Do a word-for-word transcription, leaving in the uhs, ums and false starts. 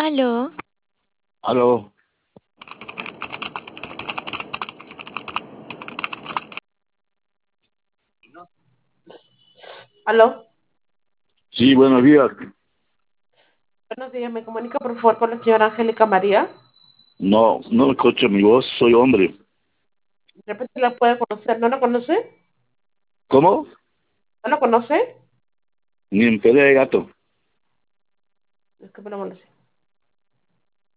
Aló, Aló, Aló, sí, buenos días. buenos días, me comunica por favor con la señora Angélica María. No, no escucho mi voz, soy hombre. De repente la puede conocer, ¿no la conoce? ¿Cómo? ¿No la conoce? Ni en pelea de gato. Es que me lo conoce.